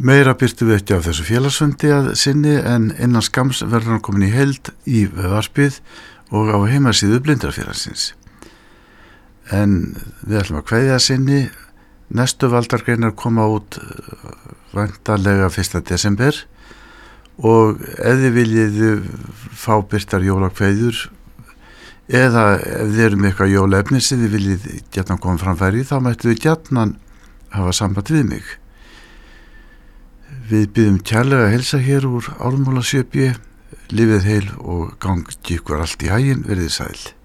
Meira birtum við ekki af þessu félagsfundi að sinni en innan skams verður hann komin í heild í varpið og á heimasíðu Blindrafélagsins. En við ætlum að kveðja að sinni. Næstu valdargreinar koma út væntanlega 1. desember og ef þið viljið fá birtar jólakveðjur eða ef þið eru með eitthvað jólaefni sem þið viljið gjarnan koma framfæri þá mættu þið gjarnan hafa samband við mig. Við biðjum kærlega að heilsa hér úr Ármúlasjöfn. Lifið heil og gangi ykkur allt í haginn, verið sæl.